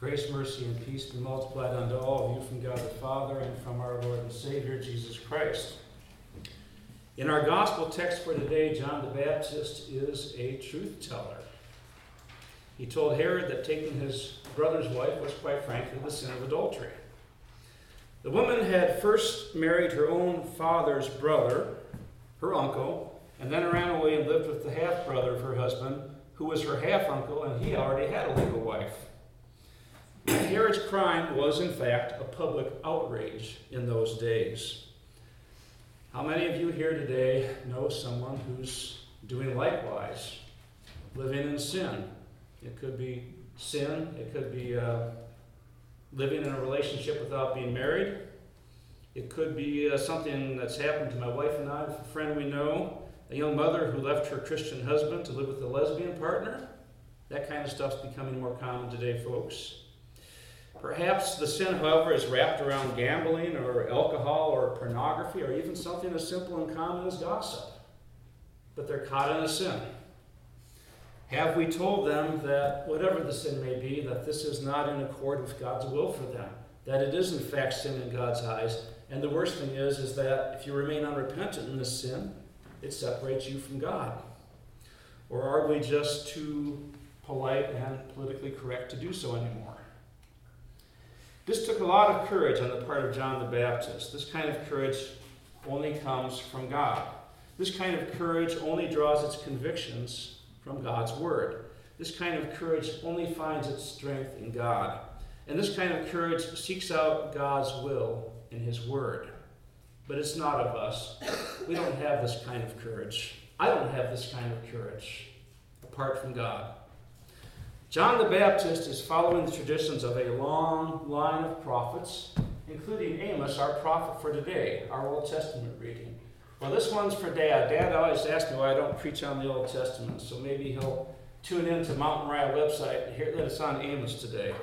Grace, mercy, and peace be multiplied unto all of you from God the Father and from our Lord and Savior, Jesus Christ. In our gospel text for today, John the Baptist is a truth teller. He told Herod that taking his brother's wife was, quite frankly, the sin of adultery. The woman had first married her own father's brother, her uncle, and then ran away and lived with the half-brother of her husband, who was her half-uncle, and he already had a legal wife. Herod's crime was, in fact, a public outrage in those days. How many of you here today know someone who's doing likewise, living in sin? It could be sin. It could be living in a relationship without being married. It could be something that's happened to my wife and I, a friend we know, a young mother who left her Christian husband to live with a lesbian partner. That kind of stuff's becoming more common today, folks. Perhaps the sin, however, is wrapped around gambling or alcohol or pornography or even something as simple and common as gossip. But they're caught in a sin. Have we told them that whatever the sin may be, that this is not in accord with God's will for them? That it is in fact sin in God's eyes? And the worst thing is that if you remain unrepentant in this sin, it separates you from God. Or are we just too polite and politically correct to do so anymore? This took a lot of courage on the part of John the Baptist. This kind of courage only comes from God. This kind of courage only draws its convictions from God's Word. This kind of courage only finds its strength in God. And this kind of courage seeks out God's will in His Word. But it's not of us. We don't have this kind of courage. I don't have this kind of courage apart from God. John the Baptist is following the traditions of a long line of prophets, including Amos, our prophet for today, our Old Testament reading. Well, this one's for Dad. Dad always asks me why I don't preach on the Old Testament, so maybe he'll tune in to Mount Moriah website and hear that it's on Amos today.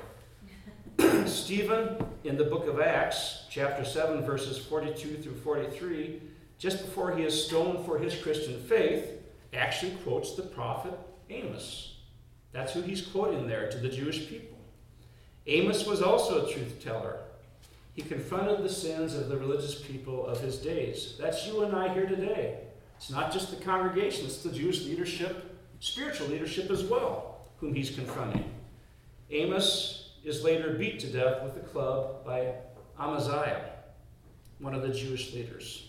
Stephen, in the book of Acts, chapter 7, verses 42 through 43, just before he is stoned for his Christian faith, actually quotes the prophet Amos. That's who he's quoting there to the Jewish people. Amos was also a truth teller. He confronted the sins of the religious people of his days. That's you and I here today. It's not just the congregation, it's the Jewish leadership, spiritual leadership as well, whom he's confronting. Amos is later beat to death with a club by Amaziah, one of the Jewish leaders.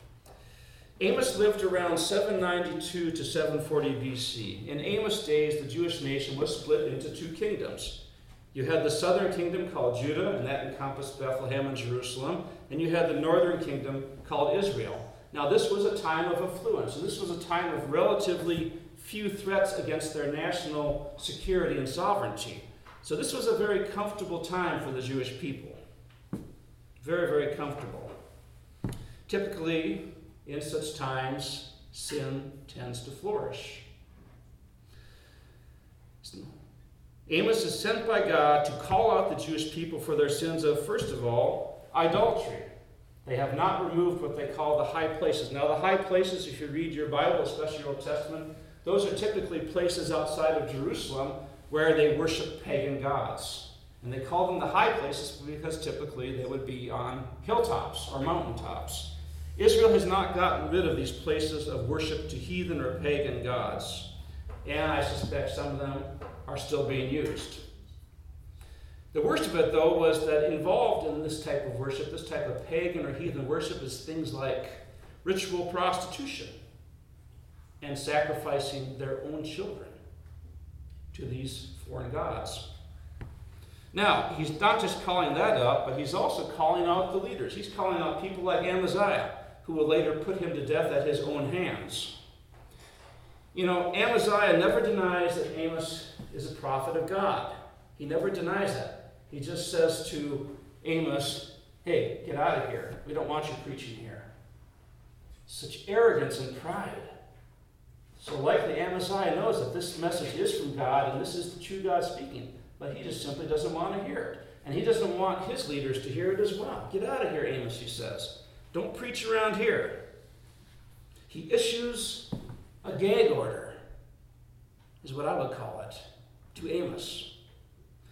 Amos lived around 792 to 740 BC. In Amos' days, the Jewish nation was split into two kingdoms. You had the southern kingdom called Judah, and that encompassed Bethlehem and Jerusalem, and you had the northern kingdom called Israel. Now, this was a time of affluence, and this was a time of relatively few threats against their national security and sovereignty. So this was a very comfortable time for the Jewish people. Very, very comfortable. Typically, in such times, sin tends to flourish. Amos is sent by God to call out the Jewish people for their sins of, first of all, idolatry. They have not removed what they call the high places. Now, the high places, if you read your Bible, especially your Old Testament, those are typically places outside of Jerusalem where they worship pagan gods. And they call them the high places because typically they would be on hilltops or mountaintops. Israel has not gotten rid of these places of worship to heathen or pagan gods. And I suspect some of them are still being used. The worst of it, though, was that involved in this type of worship, this type of pagan or heathen worship, is things like ritual prostitution and sacrificing their own children to these foreign gods. Now, he's not just calling that out, but he's also calling out the leaders. He's calling out people like Amaziah, who will later put him to death at his own hands. You know, Amaziah never denies that Amos is a prophet of God. He never denies that. He just says to Amos, hey, get out of here. We don't want you preaching here. Such arrogance and pride. So likely Amaziah knows that this message is from God and this is the true God speaking, but he just simply doesn't want to hear it. And he doesn't want his leaders to hear it as well. Get out of here, Amos, he says. Don't preach around here. He issues a gag order, is what I would call it, to Amos.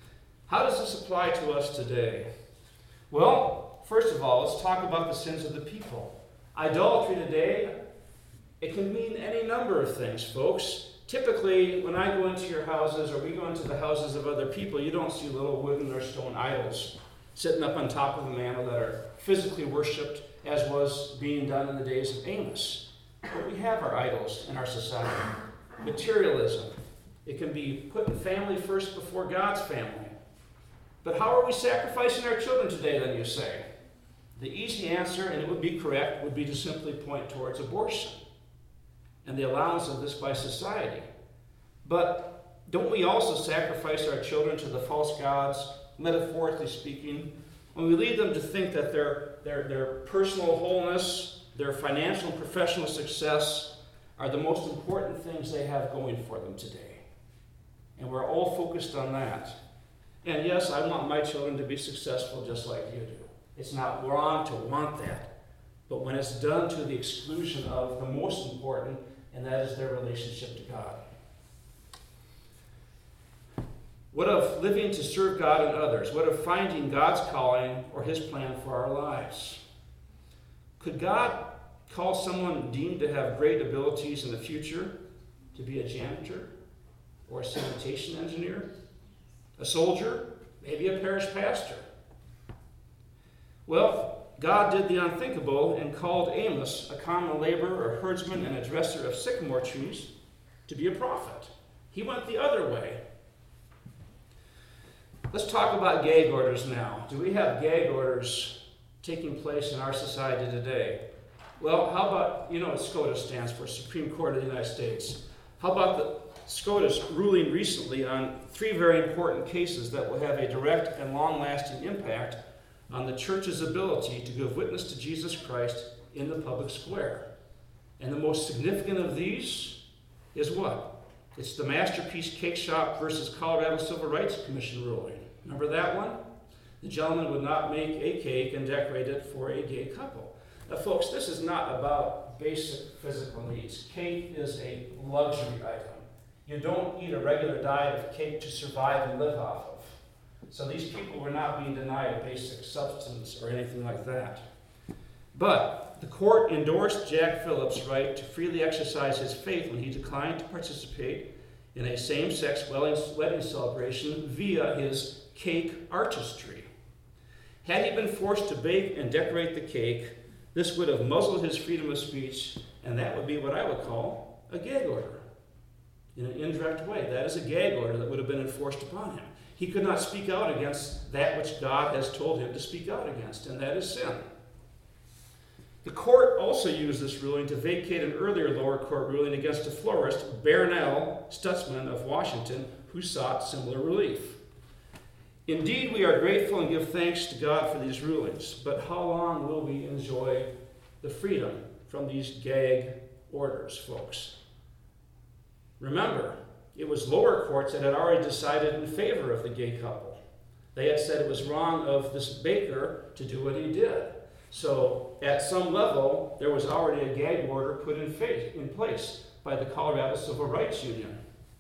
How does this apply to us today? Well, first of all, let's talk about the sins of the people. Idolatry today, it can mean any number of things, folks. Typically, when I go into your houses or we go into the houses of other people, you don't see little wooden or stone idols sitting up on top of a mantle that are physically worshipped as was being done in the days of Amos. But we have our idols in our society. Materialism. It can be putting family first before God's family. But how are we sacrificing our children today, then you say? The easy answer, and it would be correct, would be to simply point towards abortion and the allowance of this by society. But don't we also sacrifice our children to the false gods, metaphorically speaking, when we lead them to think that their personal wholeness, their financial and professional success are the most important things they have going for them today? And we're all focused on that. And yes, I want my children to be successful just like you do. It's not wrong to want that. But when it's done to the exclusion of the most important, and that is their relationship to God. What of living to serve God and others? What of finding God's calling or his plan for our lives? Could God call someone deemed to have great abilities in the future to be a janitor or a sanitation engineer? A soldier? Maybe a parish pastor? Well, God did the unthinkable and called Amos, a common laborer, a herdsman, and a dresser of sycamore trees, to be a prophet. He went the other way. Let's talk about gag orders now. Do we have gag orders taking place in our society today? Well, how about, what SCOTUS stands for, Supreme Court of the United States. How about the SCOTUS ruling recently on 3 very important cases that will have a direct and long-lasting impact on the church's ability to give witness to Jesus Christ in the public square. And the most significant of these is what? It's the Masterpiece Cake Shop versus Colorado Civil Rights Commission ruling. Remember that one? The gentleman would not make a cake and decorate it for a gay couple. Now, folks, this is not about basic physical needs. Cake is a luxury item. You don't eat a regular diet of cake to survive and live off of. So these people were not being denied basic substance or anything like that. But the court endorsed Jack Phillips' right to freely exercise his faith when he declined to participate in a same-sex wedding celebration via his cake artistry. Had he been forced to bake and decorate the cake, this would have muzzled his freedom of speech, and that would be what I would call a gag order. In an indirect way, that is a gag order that would have been enforced upon him. He could not speak out against that which God has told him to speak out against, and that is sin. The court also used this ruling to vacate an earlier lower court ruling against a florist, Barnell Stutzman of Washington, who sought similar relief. Indeed, we are grateful and give thanks to God for these rulings, but how long will we enjoy the freedom from these gag orders, folks? Remember, it was lower courts that had already decided in favor of the gay couple. They had said it was wrong of this baker to do what he did. So at some level, there was already a gag order put in place by the Colorado Civil Rights Union.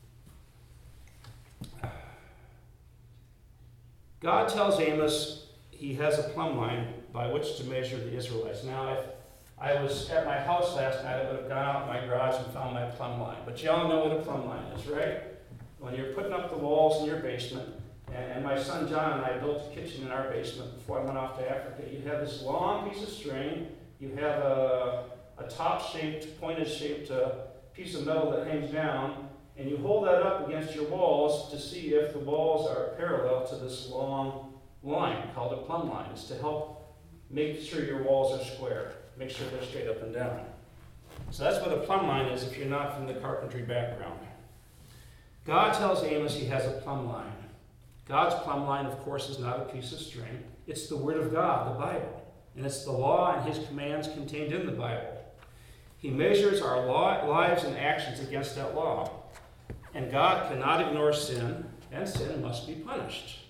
God tells Amos he has a plumb line by which to measure the Israelites. Now, if I was at my house last night, I would have gone out in my garage and found my plumb line. But y'all know what a plumb line is, right? When you're putting up the walls in your basement, and my son John and I built a kitchen in our basement before I went off to Africa, you have this long piece of string, you have a top-shaped, pointed-shaped piece of metal that hangs down, and you hold that up against your walls to see if the walls are parallel to this long line called a plumb line. It's to help make sure your walls are square, make sure they're straight up and down. So that's what a plumb line is if you're not from the carpentry background. God tells Amos he has a plumb line. God's plumb line, of course, is not a piece of string. It's the Word of God, the Bible. And it's the law and his commands contained in the Bible. He measures our lives and actions against that law. And God cannot ignore sin, and sin must be punished.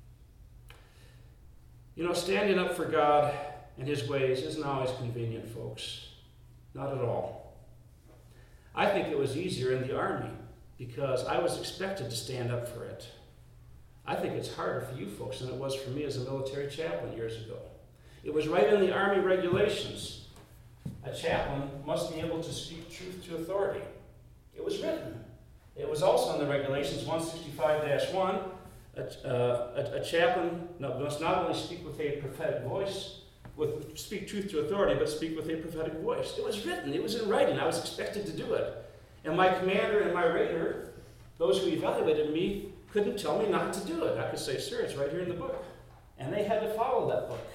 Standing up for God and his ways isn't always convenient, folks. Not at all. I think it was easier in the army because I was expected to stand up for it. I think it's harder for you folks than it was for me as a military chaplain years ago. It was right in the Army regulations. A chaplain must be able to speak truth to authority. It was written. It was also in the regulations 165-1. A chaplain must not only speak with a prophetic voice, speak truth to authority, but speak with a prophetic voice. It was written. It was in writing. I was expected to do it. And my commander and my rater, those who evaluated me, couldn't tell me not to do it. I could say, sir, it's right here in the book. And they had to follow that book.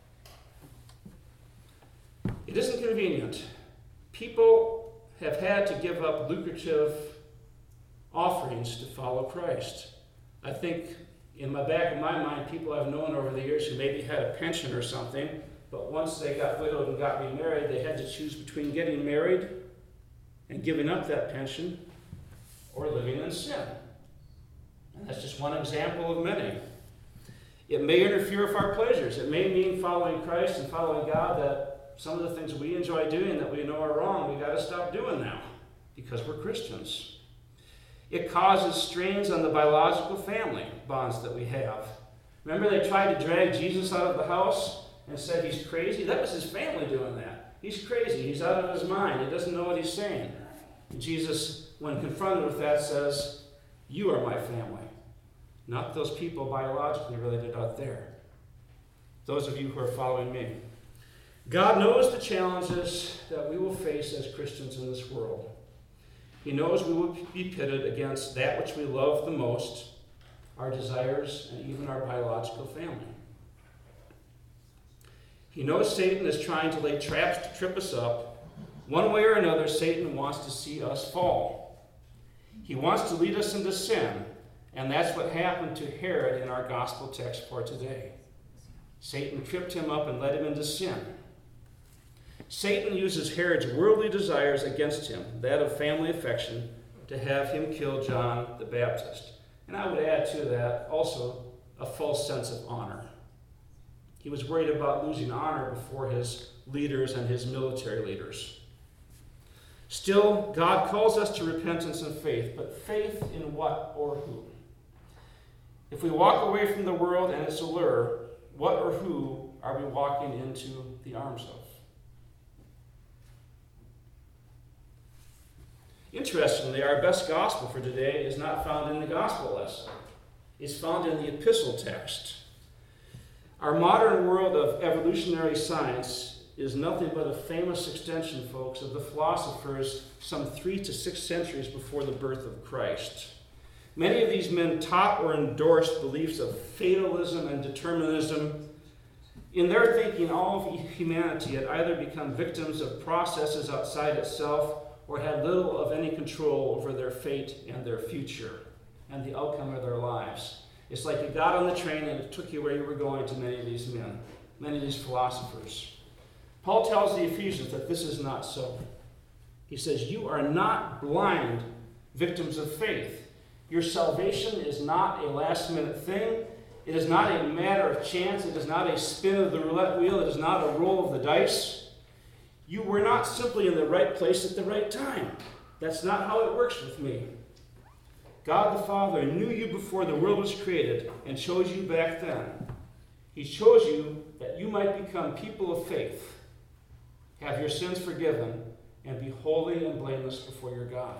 It isn't convenient. People have had to give up lucrative offerings to follow Christ. I think in the back of my mind, people I've known over the years who maybe had a pension or something, but once they got widowed and got remarried, they had to choose between getting married and giving up that pension or living in sin. And that's just one example of many. It may interfere with our pleasures. It may mean following Christ and following God that some of the things we enjoy doing that we know are wrong, we've got to stop doing now because we're Christians. It causes strains on the biological family bonds that we have. Remember they tried to drag Jesus out of the house and said he's crazy? That was his family doing that. He's crazy. He's out of his mind. He doesn't know what he's saying. And Jesus, when confronted with that, says, you are my family, not those people biologically related out there. Those of you who are following me. God knows the challenges that we will face as Christians in this world. He knows we will be pitted against that which we love the most, our desires, and even our biological family. He knows Satan is trying to lay traps to trip us up. One way or another, Satan wants to see us fall. He wants to lead us into sin, and that's what happened to Herod in our gospel text for today. Satan tripped him up and led him into sin. Satan uses Herod's worldly desires against him, that of family affection, to have him kill John the Baptist. And I would add to that also a false sense of honor. He was worried about losing honor before his leaders and his military leaders. Still, God calls us to repentance and faith, but faith in what or who? If we walk away from the world and its allure, what or who are we walking into the arms of? Interestingly, our best gospel for today is not found in the gospel lesson. It's found in the epistle text. Our modern world of evolutionary science is nothing but a famous extension, folks, of the philosophers some 3 to 6 centuries before the birth of Christ. Many of these men taught or endorsed beliefs of fatalism and determinism. In their thinking, all of humanity had either become victims of processes outside itself or had little of any control over their fate and their future and the outcome of their lives. It's like you got on the train and it took you where you were going to many of these men, many of these philosophers. Paul tells the Ephesians that this is not so. He says, you are not blind victims of faith. Your salvation is not a last-minute thing. It is not a matter of chance. It is not a spin of the roulette wheel. It is not a roll of the dice. You were not simply in the right place at the right time. That's not how it works with me. God the Father knew you before the world was created and chose you back then. He chose you that you might become people of faith, have your sins forgiven, and be holy and blameless before your God.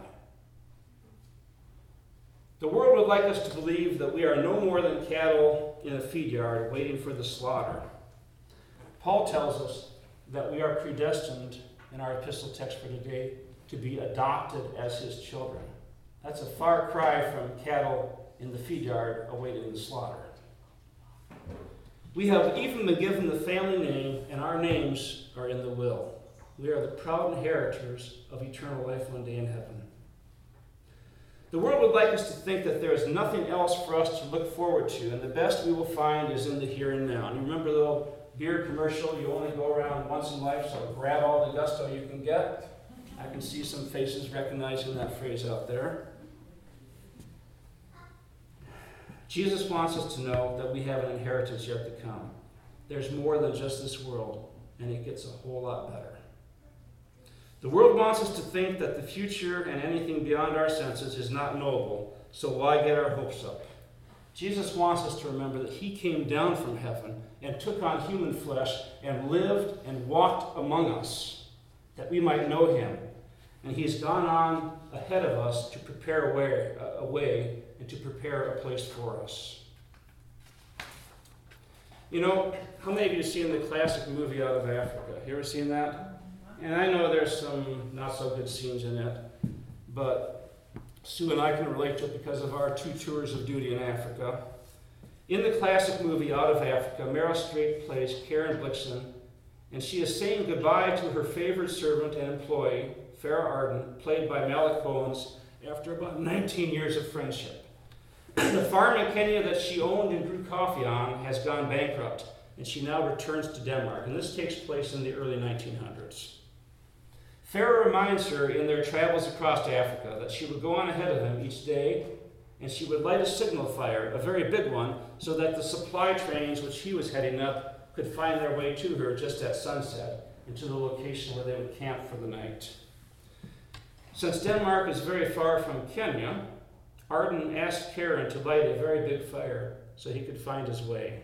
The world would like us to believe that we are no more than cattle in a feed yard waiting for the slaughter. Paul tells us that we are predestined, in our epistle text for today, to be adopted as his children. That's a far cry from cattle in the feed yard awaiting the slaughter. We have even been given the family name, and our names are in the will. We are the proud inheritors of eternal life one day in heaven. The world would like us to think that there is nothing else for us to look forward to, and the best we will find is in the here and now. And you remember the little beer commercial, you only go around once in life, so grab all the gusto you can get. I can see some faces recognizing that phrase out there. Jesus wants us to know that we have an inheritance yet to come. There's more than just this world, and it gets a whole lot better. The world wants us to think that the future and anything beyond our senses is not knowable, so why get our hopes up? Jesus wants us to remember that he came down from heaven and took on human flesh and lived and walked among us, that we might know him. And he's gone on ahead of us to prepare a way and to prepare a place for us. You know, how many of you have seen the classic movie Out of Africa? You ever seen that? And I know there's some not so good scenes in it, but Sue and I can relate to it because of our 2 tours of duty in Africa. In the classic movie Out of Africa, Meryl Streep plays Karen Blixen, and she is saying goodbye to her favorite servant and employee, Farrah Arden, played by Malik Owens, after about 19 years of friendship. The farm in Kenya that she owned and grew coffee on has gone bankrupt, and she now returns to Denmark, and this takes place in the early 1900s. Farrah reminds her in their travels across Africa that she would go on ahead of him each day, and she would light a signal fire, a very big one, so that the supply trains which he was heading up could find their way to her just at sunset and to the location where they would camp for the night. Since Denmark is very far from Kenya, Arden asked Karen to light a very big fire so he could find his way.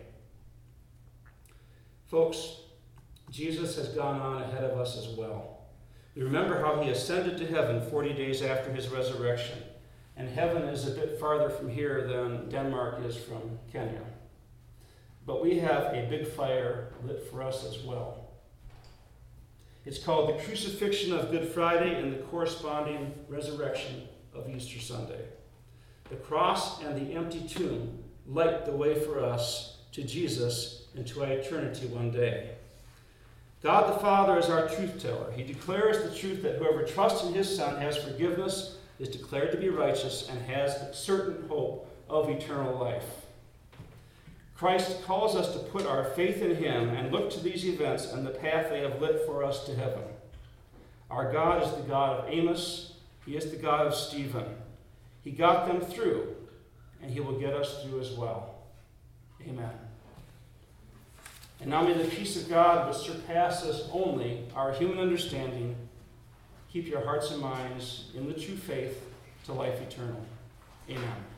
Folks, Jesus has gone on ahead of us as well. We remember how he ascended to heaven 40 days after his resurrection, and heaven is a bit farther from here than Denmark is from Kenya. But we have a big fire lit for us as well. It's called the crucifixion of Good Friday and the corresponding resurrection of Easter Sunday. The cross and the empty tomb light the way for us to Jesus and to eternity one day. God the Father is our truth teller. He declares the truth that whoever trusts in his Son has forgiveness, is declared to be righteous, and has certain hope of eternal life. Christ calls us to put our faith in him and look to these events and the path they have lit for us to heaven. Our God is the God of Amos. He is the God of Stephen. He got them through, and he will get us through as well. Amen. And now may the peace of God, which surpasses only our human understanding, keep your hearts and minds in the true faith to life eternal. Amen.